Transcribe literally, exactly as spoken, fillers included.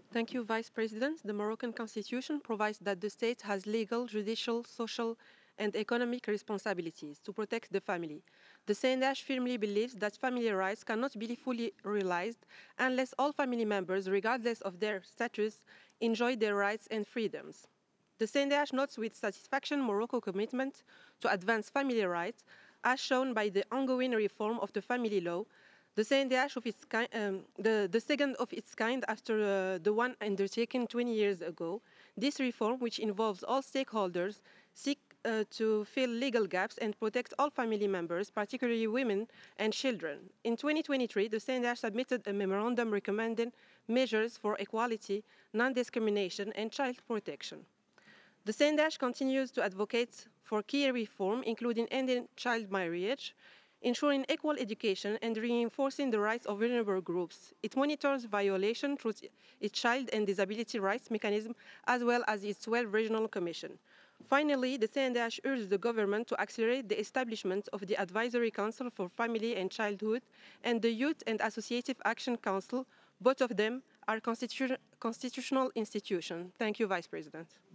Thank you, Vice President. The Moroccan constitution provides that the state has legal, judicial, social, and economic responsibilities to protect the family. The C N D H firmly believes that family rights cannot be fully realized unless all family members, regardless of their status, enjoy their rights and freedoms. The C N D H notes with satisfaction Morocco's commitment to advance family rights, as shown by the ongoing reform of the family law, the C N D H of its ki- um, the, the second of its kind after uh, the one undertaken twenty years ago. This reform, which involves all stakeholders, seek uh, to fill legal gaps and protect all family members, particularly women and children. In twenty twenty-three, the C N D H submitted a memorandum recommending measures for equality, non-discrimination, and child protection. The C N D H continues to advocate for key reform, including ending child marriage, ensuring equal education, and reinforcing the rights of vulnerable groups. It monitors violation through its child and disability rights mechanism, as well as its twelve regional commission. Finally, the C N D H urges the government to accelerate the establishment of the Advisory Council for Family and Childhood and the Youth and Associative Action Council. Both of them are constitu- constitutional institutions. Thank you, Vice President.